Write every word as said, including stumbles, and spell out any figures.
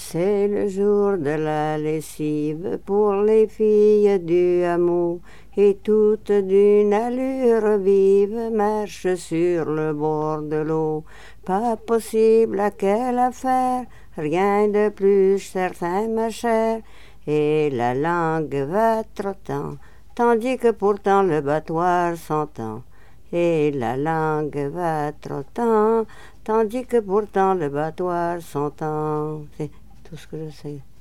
C'est le jour de la lessive pour les filles du hameau, et toutes d'une allure vive marchent sur le bord de l'eau. Pas possible à quelle affaire, rien de plus certain ma chère, et la langue va trottant, tandis que pourtant le battoir s'entend. Et la langue va trottant, tandis que pourtant le battoir s'entend. C'est tout ce que je sais.